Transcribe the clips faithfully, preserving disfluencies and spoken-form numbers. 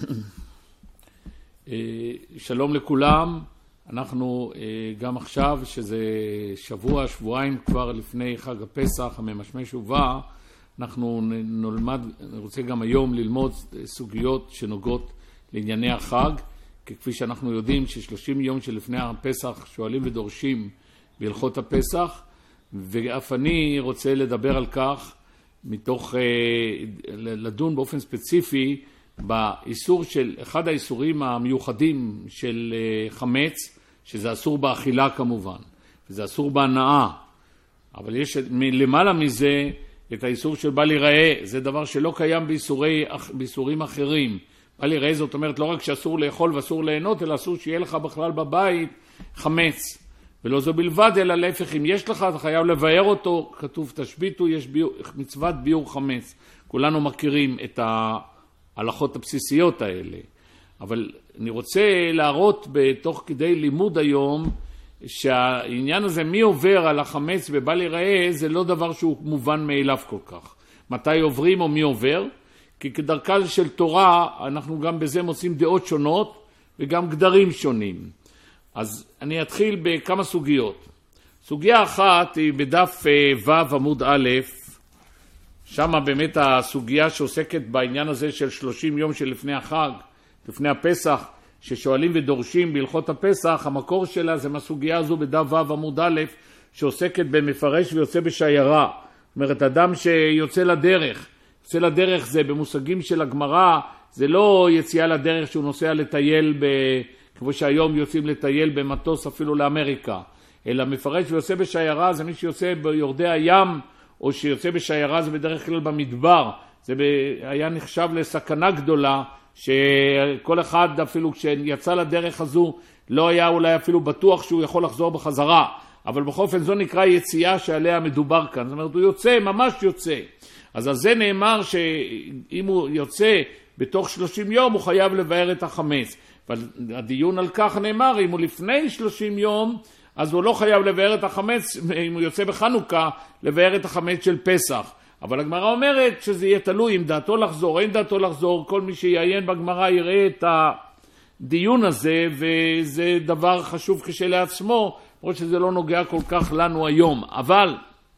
שלום לכולם, אנחנו גם עכשיו, שזה שבוע, שבועיים כבר לפני חג הפסח, הממשמש ובא, אנחנו נלמד, אני רוצה גם היום ללמוד סוגיות שנוגעות לענייני החג, כי כפי שאנחנו יודעים ש-שלושים יום שלפני הפסח שואלים ודורשים בהלכות הפסח, ואף אני רוצה לדבר על כך, מתוך לדון באופן ספציפי, באיסור של, אחד האיסורים המיוחדים של חמץ, שזה אסור באכילה כמובן, וזה אסור בהנאה, אבל יש למעלה מזה את האיסור של בל ייראה, זה דבר שלא קיים באיסורי, באיסורים אחרים. בל ייראה זאת אומרת לא רק שאסור לאכול ואסור ליהנות, אלא אסור שיהיה לך בכלל בבית חמץ. ולא זו בלבד, אלא להפך, אם יש לך, אתה חייב לבאר אותו, כתוב תשביתו, יש ביור, מצוות ביור חמץ. כולנו מכירים את ההלכות הבסיסיות האלה. אבל אני רוצה להראות בתוך כדי לימוד היום, שהעניין הזה, מי עובר על החמץ ובל ייראה, זה לא דבר שהוא מובן מאליו כל כך. מתי עוברים או מי עובר? כי כדרכה של תורה, אנחנו גם בזה מוצאים דעות שונות, וגם גדרים שונים. אז אני אתחיל בכמה סוגיות. סוגיה אחת היא בדף ו' עמוד א', שמה באמת הסוגיה שעוסקת בעניין הזה של שלושים יום שלפני החג, לפני הפסח, ששואלים ודורשים בהלכות הפסח, המקור שלה זה מהסוגיה הזו בדף ו' עמוד א', שעוסקת במפרש ויוצא בשיירה. זאת אומרת, אדם שיוצא לדרך, יוצא לדרך זה במושגים של הגמרא, זה לא יציאה לדרך שהוא נוסע לטייל ב... כמו שהיום יוצאים לטייל במטוס אפילו לאמריקה, אלא מפרש ויוצא בשיירה זה מי שיוצא ביורדי הים, או שיוצא בשיירה זה בדרך כלל במדבר. זה היה נחשב לסכנה גדולה, שכל אחד אפילו כשיצא לדרך הזו לא היה אולי אפילו בטוח שהוא יכול לחזור בחזרה, אבל בכל אופן זו נקרא יציאה שעליה מדובר כאן. זאת אומרת, הוא יוצא, ממש יוצא. אז על זה נאמר שאם הוא יוצא בתוך שלושים יום הוא חייב לבאר את החמץ. אבל הדיון על כך נאמר, אם הוא לפני שלושים יום, אז הוא לא חייב לבאר את החמץ, אם הוא יוצא בחנוכה, לבאר את החמץ של פסח. אבל הגמרא אומרת שזה יהיה תלוי אם דעתו לחזור, אין דעתו לחזור, כל מי שיעיין בגמרא יראה את הדיון הזה, וזה דבר חשוב כשלעצמו, למרות שזה לא נוגע כל כך לנו היום. אבל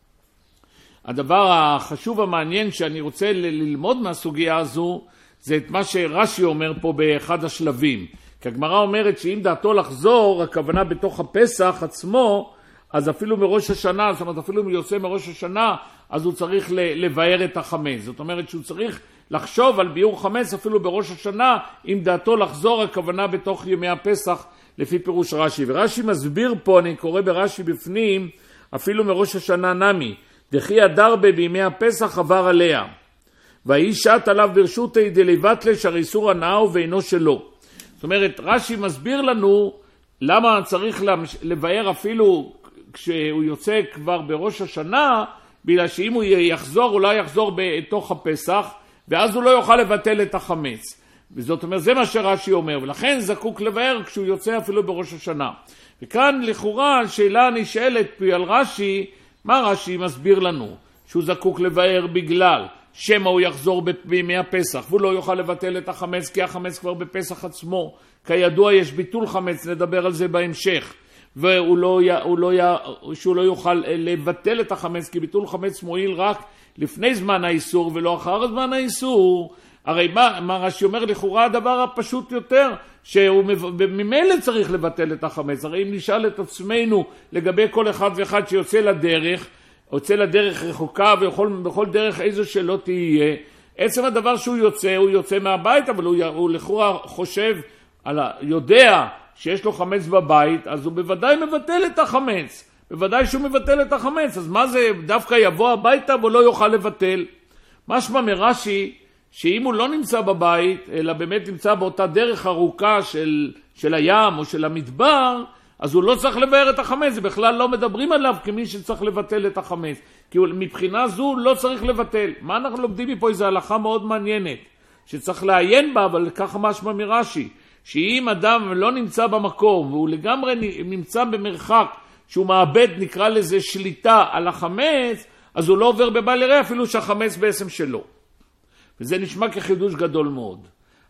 הדבר החשוב המעניין שאני רוצה ללמוד מהסוגיה הזו, זה את מה שרש"י אומר פה באחד השלבים. כי הגמרא אומרת שאם דעתו לחזור, הכוונה בתוך הפסח עצמו, אז אפילו מראש השנה, זאת אומרת אפילו אם יוצא מראש השנה, אז הוא צריך לבאר את החמץ. זאת אומרת שהוא צריך לחשוב על ביור חמץ אפילו בראש השנה, אם דעתו לחזור, הכוונה בתוך ימי הפסח, לפי פירוש רש"י. ורש"י מסביר פה, אני קורא ברש"י בפנים, אפילו מראש השנה נמי, דחי הדרבה בימי הפסח עבר עליה. והאיש שעת עליו ברשותי דלבטלה שהאיסור הנאה ואינו שלו. זאת אומרת, רש"י מסביר לנו למה צריך לבאר אפילו כשהוא יוצא כבר בראש השנה, בגלל שאם הוא יחזור, אולי יחזור בתוך הפסח, ואז הוא לא יוכל לבטל את החמץ. וזאת אומרת, זה מה שרש"י אומר, ולכן זקוק לבאר כשהוא יוצא אפילו בראש השנה. וכאן לכאורה השאלה נשאלת פי על רש"י, מה רש"י מסביר לנו? שהוא זקוק לבאר בגלל שמא הוא יחזור בימי הפסח, והוא לא יוכל לבטל את החמץ, כי החמץ כבר בפסח עצמו. כידוע יש ביטול חמץ, נדבר על זה בהמשך. והוא לא, הוא לא, שהוא לא יוכל לבטל את החמץ, כי ביטול חמץ מועיל רק לפני זמן האיסור, ולא אחר זמן האיסור. הרי מה, מה רש"י אומר לכאורה הדבר הפשוט יותר, שהוא ממילא צריך לבטל את החמץ. הרי אם נשאל את עצמנו לגבי כל אחד ואחד שיוצא לדרך, יוצא לדרך רחוקה ובכל בכל דרך איזו שלא תהיה, עצם הדבר שהוא יוצא, הוא יוצא מהבית, אבל הוא, הוא לכאורה חושב, על, יודע שיש לו חמץ בבית, אז הוא בוודאי מבטל את החמץ. בוודאי שהוא מבטל את החמץ. אז מה זה דווקא יבוא הביתה והוא לא יוכל לבטל? משמע מרש"י, שאם הוא לא נמצא בבית, אלא באמת נמצא באותה דרך ארוכה של, של הים או של המדבר, אז הוא לא צריך לבאר את החמץ, זה בכלל לא מדברים עליו כמי שצריך לבטל את החמץ. כי מבחינה זו לא צריך לבטל. מה אנחנו לומדים מפה? איזו הלכה מאוד מעניינת, שצריך לעיין בה, אבל ככה משמע מרש"י, שאם אדם לא נמצא במקום, והוא לגמרי נמצא במרחק, שהוא מאבד, נקרא לזה שליטה על החמץ, אז הוא לא עובר בבל ייראה אפילו שהחמץ בעצם שלו. וזה נשמע כחידוש גדול מאוד.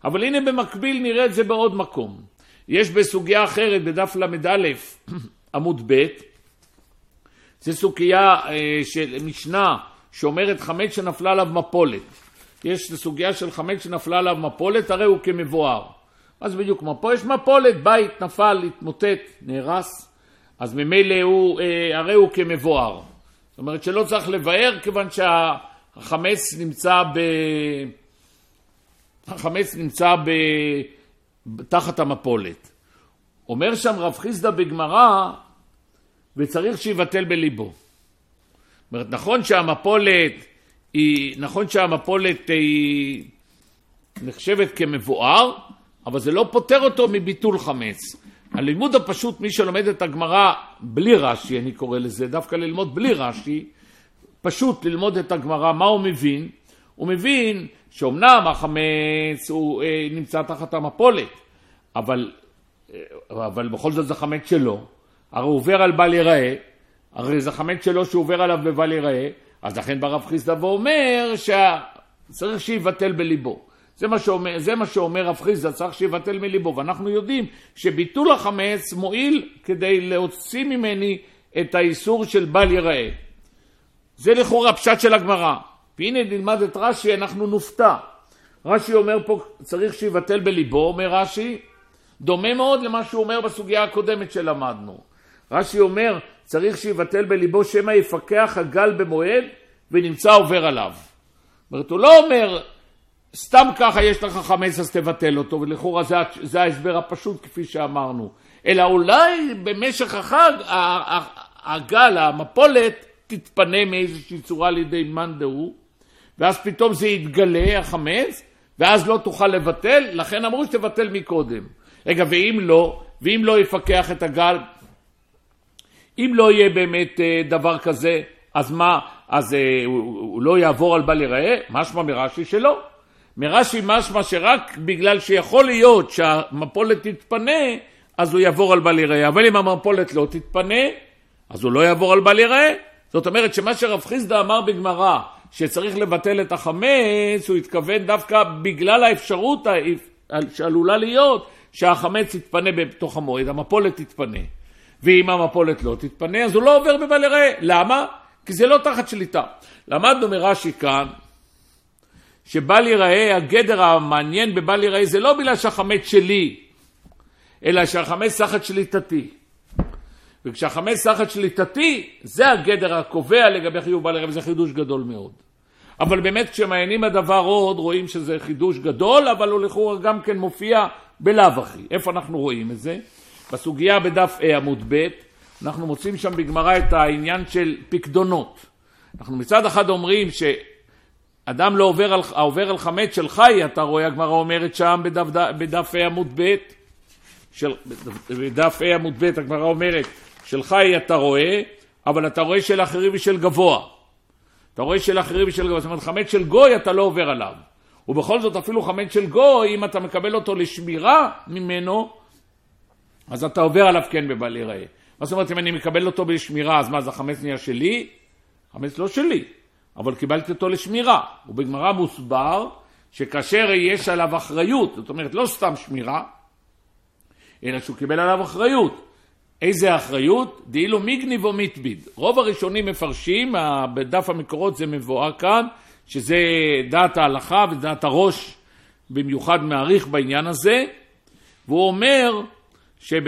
אבל הנה במקביל נראה את זה בעוד מקום. יש בסוגיה אחרת, בדף למד א', עמוד ב', זה סוגיה של משנה שאומרת חמץ שנפלה עליו מפולת. יש סוגיה של חמץ שנפלה עליו מפולת, הרי הוא כמבואר. אז בדיוק כמו פה יש מפולת, בית נפל, התמוטט, נהרס, אז ממילא הוא, הרי הוא כמבואר. זאת אומרת שלא צריך לבאר, כיוון שהחמץ נמצא ב... החמץ נמצא ב... תחת המפולת. אומר שם רב חיסדא בגמרא, וצריך שיבטל בליבו. זאת אומרת, נכון שהמפולת היא, נכון שהמפולת היא נחשבת כמבואר, אבל זה לא פותר אותו מביטול חמץ. הלימוד הפשוט, מי שלומד את הגמרא בלי רש"י, אני קורא לזה, דווקא ללמוד בלי רש"י, פשוט ללמוד את הגמרא, מה הוא מבין? הוא מבין שאומנם החמץ הוא אה, נמצא תחת המפולת, אבל, אה, אבל בכל זאת זה חמץ שלו, הרי הוא עובר על בל יראה, הרי זה חמץ שלו שהוא עובר עליו בבל יראה, אז לכן ברב חיסדא ואומר שצריך שיבטל בליבו. זה מה שאומר, זה מה שאומר רב חיסדא, צריך שיבטל מליבו, ואנחנו יודעים שביטול החמץ מועיל כדי להוציא ממני את האיסור של בל יראה. זה לכאורה הפשט של הגמרא. והנה נלמד את רש"י, אנחנו נופתע. רש"י אומר פה צריך שיבטל בליבו, אומר רש"י, דומה מאוד למה שהוא אומר בסוגיה הקודמת שלמדנו. רש"י אומר צריך שיבטל בליבו שמא יפקח הגל במועד ונמצא עובר עליו. זאת אומרת, הוא לא אומר סתם ככה יש לך חמץ אז תבטל אותו, ולכאורה זה, זה ההסבר הפשוט כפי שאמרנו. אלא אולי במשך החג הגל, המפולת, תתפנה מאיזושהי צורה לידי מאן דהוא, ואז פתאום זה יתגלה החמץ, ואז לא תוכל לבטל, לכן אמרו שתבטל מקודם. רגע, ואם לא, ואם לא יפקח את הגל, אם לא יהיה באמת דבר כזה, אז מה, אז הוא, הוא לא יעבור על בל יראה? משמע מרש"י שלא. מרש"י משמע שרק בגלל שיכול להיות שהמפולת תתפנה, אז הוא יעבור על בל יראה. אבל אם המפולת לא תתפנה, אז הוא לא יעבור על בל יראה. זאת אומרת שמה שרב חיסדא אמר בגמרא, שצריך לבטל את החמץ, הוא התכוון דווקא בגלל האפשרות שעלולה להיות שהחמץ יתפנה בתוך המועד, המפולת תתפנה. ואם המפולת לא תתפנה, אז הוא לא עובר בבל יראה. למה? כי זה לא תחת שליטה. למדנו מרש"י כאן, שבל יראה, הגדר המעניין בבל יראה, זה לא בגלל שהחמץ שלי, אלא שהחמץ תחת שליטתי. וכשהחמץ תחת שליטתי, זה הגדר הקובע לגבי חיוב בל יראה, וזה חידוש גדול מאוד. אבל באמת כשמעיינים הדבר עוד, רואים שזה חידוש גדול, אבל הוא לכאורה גם כן מופיע בלאו הכי. איפה אנחנו רואים את זה? בסוגיה בדף A עמוד ב', אנחנו מוצאים שם בגמרא את העניין של פקדונות. אנחנו מצד אחד אומרים שאדם לא עובר על, עובר על חמץ של חי, אתה רואה, הגמרא אומרת שם בדף, בדף A עמוד ב', של, בדף A עמוד ב', הגמרא אומרת, של חי אתה רואה, אבל אתה רואה של אחרים ושל גבוה. אתה רואה של אחרים ושל גבוה, זאת אומרת, חמץ של גוי אתה לא עובר עליו. ובכל זאת אפילו חמץ של גוי, אם אתה מקבל אותו לשמירה ממנו, אז אתה עובר עליו כן בבל יראה. מה זאת אומרת, אם אני מקבל אותו בשמירה, אז מה, זה החמץ נהיה שלי? חמץ לא שלי, אבל קיבלתי אותו לשמירה. ובגמרא מוסבר שכאשר יש עליו אחריות, זאת אומרת, לא סתם שמירה, אלא שהוא קיבל עליו אחריות. איזה אחריות? דאילו מגניב או מתביד. רוב הראשונים מפרשים, בדף המקורות זה מבואר כאן, שזה דעת ההלכה ודעת הראש במיוחד מעריך בעניין הזה, והוא אומר שב...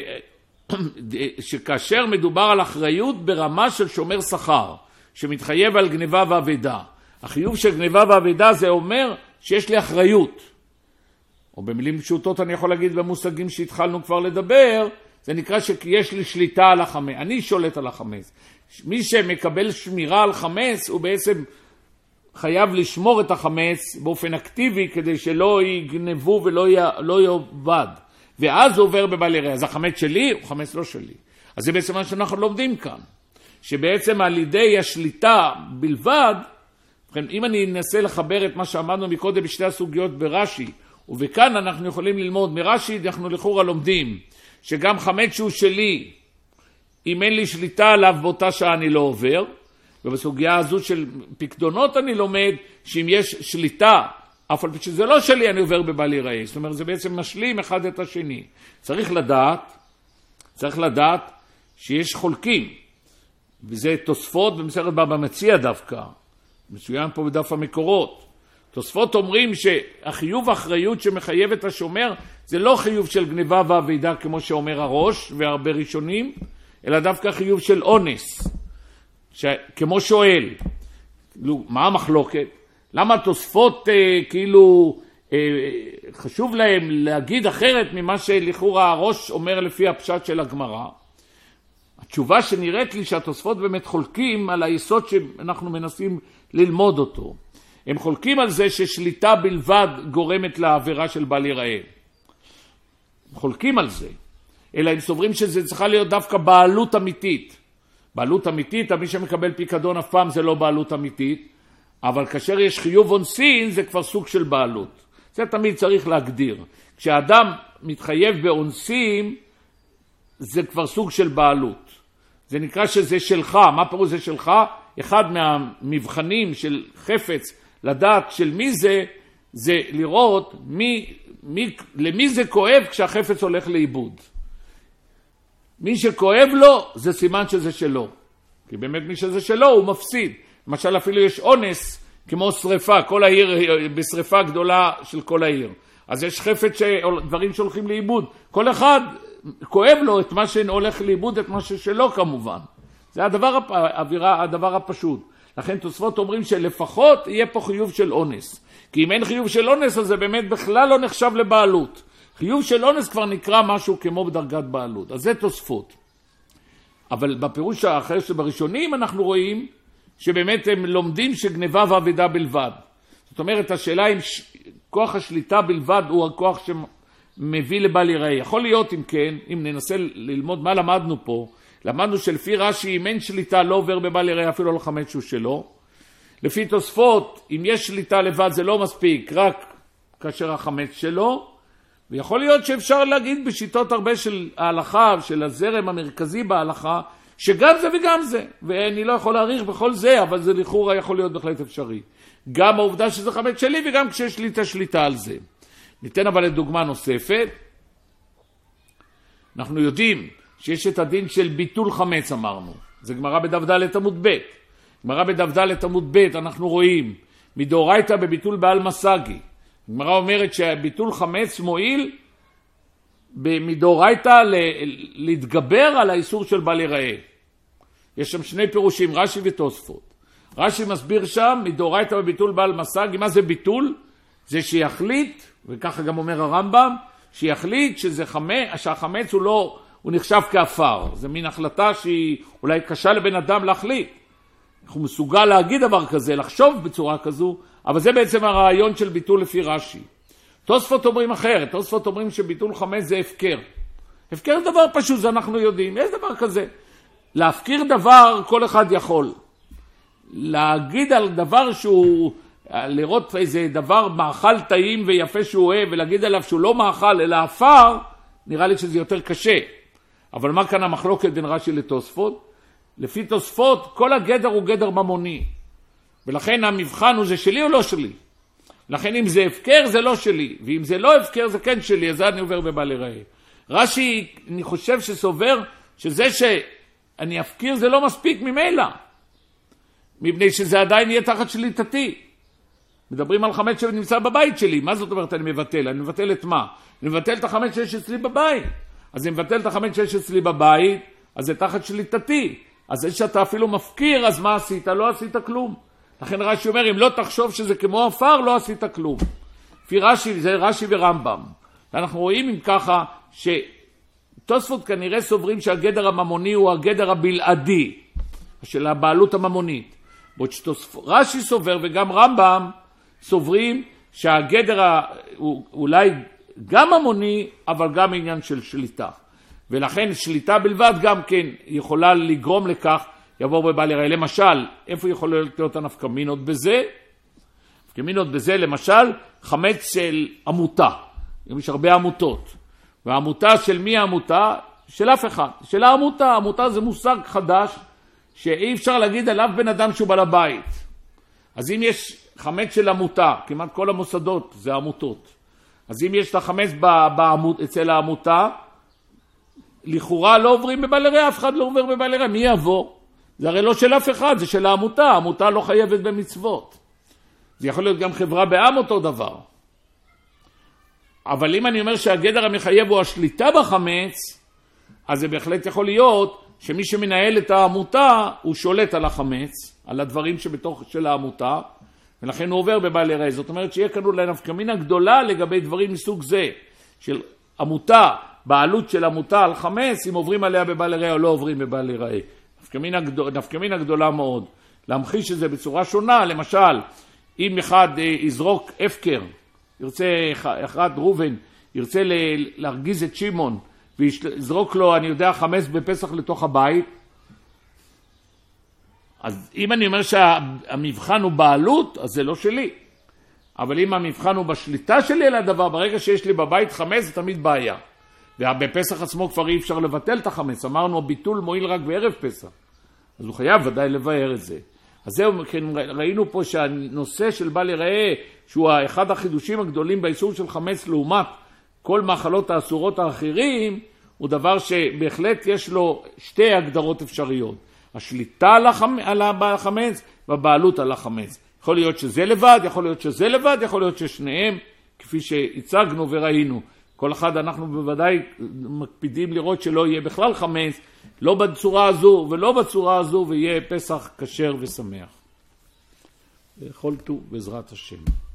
שכאשר מדובר על אחריות ברמה של שומר שכר, שמתחייב על גניבה ועבדה, החיוב של גניבה ועבדה זה אומר שיש לי אחריות, או במילים פשוטות אני יכול להגיד במושגים שהתחלנו כבר לדבר, זה נקרא שיש לי שליטה על החמץ, אני שולט על החמץ. מי שמקבל שמירה על חמץ הוא בעצם חייב לשמור את החמץ באופן אקטיבי כדי שלא יגנבו ולא י... לא יאבד. ואז הוא עובר בבל יראה. אז החמץ שלי הוא חמץ לא שלי. אז זה בעצם מה שאנחנו לומדים כאן. שבעצם על ידי השליטה בלבד, אם אני אנסה לחבר את מה שאמרנו מקודם בשתי הסוגיות ברש"י, ובכאן אנחנו יכולים ללמוד מרש"י, אנחנו לכאורה לומדים שגם חמץ שהוא שלי, אם אין לי שליטה עליו באותה שעה אני לא עובר, ובסוגיה הזו של פקדונות אני לומד שאם יש שליטה אף על פי שזה לא שלי, אני עובר בבל ייראה. זאת אומרת, זה בעצם משלים אחד את השני. צריך לדעת, צריך לדעת שיש חולקים, וזה תוספות במסכת בבא מציעא דווקא, מצוין פה בדף המקורות. תוספות אומרים שהחיוב האחריות שמחייב את השומר, זה לא חיוב של גניבה ואבידה כמו שאומר הראש והרבה ראשונים, אלא דווקא חיוב של אונס, ש... כמו שואל. מה המחלוקת? למה תוספות אה, כאילו אה, חשוב להם להגיד אחרת ממה שלכאורה הראש אומר לפי הפשט של הגמרא? התשובה שנראית לי שהתוספות באמת חולקים על היסוד שאנחנו מנסים ללמוד אותו. הם חולקים על זה ששליטה בלבד גורמת לעבירה של בל ייראה. חולקים על זה. אלא הם סוברים שזה צריכה להיות דווקא בעלות אמיתית. בעלות אמיתית, מי שמקבל פיקדון אף פעם זה לא בעלות אמיתית, אבל כאשר יש חיוב אונסין זה כבר סוג של בעלות. זה תמיד צריך להגדיר. כשאדם מתחייב באונסים זה כבר סוג של בעלות. זה נקרא שזה שלך. מה פירוש זה שלך? אחד מהמבחנים של חפץ לדעת של מי זה, זה לראות מי, מי, למי זה כואב כשהחפץ הולך לאיבוד. מי שכואב לו זה סימן שזה שלו. כי באמת מי שזה שלו הוא מפסיד. למשל אפילו יש אונס כמו שריפה, כל העיר בשריפה גדולה של כל העיר. אז יש חפץ שדברים שהולכים לאיבוד. כל אחד כואב לו את מה שהולך לאיבוד, את מה ששלו כמובן. זה הדבר, האווירה, הדבר הפשוט. לכן תוספות אומרים שלפחות יהיה פה חיוב של אונס. כי אם אין חיוב של אונס, אז זה באמת בכלל לא נחשב לבעלות. חיוב של אונס כבר נקרא משהו כמו בדרגת בעלות. אז זה תוספות. אבל בפירוש האחר שבראשונים אנחנו רואים שבאמת הם לומדים שגניבה ואבידה בלבד. זאת אומרת, השאלה אם ש... כוח השליטה בלבד הוא הכוח שמביא לבל ייראה. יכול להיות אם כן, אם ננסה ללמוד מה למדנו פה, למדנו שלפי רש"י אם אין שליטה לא עובר בבל ייראה אפילו על החמץ שהוא שלו. לפי תוספות, אם יש שליטה לבד זה לא מספיק, רק כאשר החמץ שלו. ויכול להיות שאפשר להגיד בשיטות הרבה של ההלכה, של הזרם המרכזי בהלכה, שגם זה וגם זה. ואני לא יכול להעריך בכל זה, אבל זה לכאורה יכול להיות בהחלט אפשרי. גם העובדה שזה חמץ שלי וגם כשיש לי את השליטה על זה. ניתן אבל לדוגמה נוספת. אנחנו יודעים שיש את הדין של ביטול חמץ אמרנו. זה גמרא בדף ד' עמוד ב'. גמרא בדף ד' עמוד ב' אנחנו רואים מדאורייתא בביטול בעל מסגי. גמרא אומרת שביטול חמץ מועיל מדאורייתא להתגבר על האיסור של בל ייראה. יש שם שני פירושים, רש"י ותוספות. רש"י מסביר שם מדאורייתא בביטול בעל מסגי. מה זה ביטול? זה שיחליט, וככה גם אומר הרמב"ם, שיחליט שזה חמץ, שהחמץ הוא לא, הוא נחשב כאפר. זה מין החלטה שהיא אולי קשה לבן אדם להחליט. הוא מסוגל להגיד דבר כזה, לחשוב בצורה כזו, אבל זה בעצם הרעיון של ביטול לפי רש"י. תוספות אומרים אחרת, תוספות אומרים שביטול חמץ זה הפקר. הפקר זה דבר פשוט, זה אנחנו יודעים, יש דבר כזה. להפקיר דבר כל אחד יכול. להגיד על דבר שהוא, לראות איזה דבר מאכל טעים ויפה שהוא אוהב, ולהגיד עליו שהוא לא מאכל אלא אפר, נראה לי שזה יותר קשה. אבל מה כאן המחלוקת בין רש"י לתוספות? לפי תוספות, כל הגדר הוא גדר ממוני. ולכן המבחן הוא זה שלי או לא שלי. לכן אם זה הפקר זה לא שלי, ואם זה לא הפקר זה כן שלי, אז אני עובר בבל ייראה. רש"י, אני חושב שסובר שזה שאני אפקיר זה לא מספיק ממילא. מפני שזה עדיין יהיה תחת שליטתי. מדברים על חמץ שנמצא בבית שלי. מה זאת אומרת אני מבטל? אני מבטל את מה? אני מבטל את החמץ שיש אצלי בבית. אז אני מבטל את החמץ שיש אצלי בבית, אז זה תחת שליטתי. אז זה שאתה אפילו מפקיר, אז מה עשית? לא עשית כלום. לכן רש"י אומר, אם לא תחשוב שזה כמו אפר, לא עשית כלום. לפי רש"י, זה רש"י ורמב"ם. ואנחנו רואים אם ככה, שתוספות כנראה סוברים שהגדר הממוני הוא הגדר הבלעדי, של הבעלות הממונית. בעוד שרש"י סובר וגם רמב"ם סוברים שהגדר הוא אולי גם ממוני, אבל גם עניין של שליטה. ולכן שליטה בלבד גם כן יכולה לגרום לכך יעבור בבל ייראה. למשל, איפה יכול להיות הנפקמינות בזה? נפקמינות בזה, למשל, חמץ של עמותה. יש הרבה עמותות. והעמותה של מי העמותה? של אף אחד. של העמותה. העמותה זה מושג חדש שאי אפשר להגיד עליו בן אדם שהוא בעל הבית. אז אם יש חמץ של עמותה, כמעט כל המוסדות זה עמותות. אז אם יש את החמץ בעמוד, אצל העמותה, לכאורה לא עוברים בבעלי רעה, אף אחד לא עובר בבעלי רעה, מי יעבור? זה הרי לא של אף אחד, זה של העמותה, העמותה לא חייבת במצוות. זה יכול להיות גם חברה בעם אותו דבר. אבל אם אני אומר שהגדר המחייב הוא השליטה בחמץ, אז זה בהחלט יכול להיות שמי שמנהל את העמותה הוא שולט על החמץ, על הדברים שבתוך של העמותה, ולכן הוא עובר בבעלי רעה. זאת אומרת שיהיה כאן אולי נפקא מינה גדולה לגבי דברים מסוג זה, של עמותה, בעלות של עמותה על חמץ, אם עוברים עליה בבעלי רעה או לא עוברים בבעלי רעה. נפקא מינה גדול, נפקא מינה גדולה מאוד. להמחיש את זה בצורה שונה, למשל, אם אחד יזרוק הפקר, ירצה אחד רובן, ירצה להרגיז את שמעון, ויזרוק לו, אני יודע, חמץ בפסח לתוך הבית, אז אם אני אומר שהמבחן הוא בעלות, אז זה לא שלי. אבל אם המבחן הוא בשליטה שלי על הדבר, ברגע שיש לי בבית חמץ, זה תמיד בעיה. ובפסח עצמו כבר אי אפשר לבטל את החמץ. אמרנו, הביטול מועיל רק בערב פסח. אז הוא חייב ודאי לבאר את זה. אז זהו, ראינו פה שהנושא של בעלי רעה, שהוא אחד החידושים הגדולים באיסור של חמץ לעומת כל מאכלות האסורות האחרים, הוא דבר שבהחלט יש לו שתי הגדרות אפשריות. השליטה על החמץ והבעלות על החמץ. יכול להיות שזה לבד, יכול להיות שזה לבד, יכול להיות ששניהם, כפי שהצגנו וראינו. כל אחד אנחנו בוודאי מקפידים לראות שלא יהיה בכלל חמץ, לא בצורה הזו ולא בצורה הזו, ויהיה פסח כשר ושמח. לאכול טוב בעזרת השם.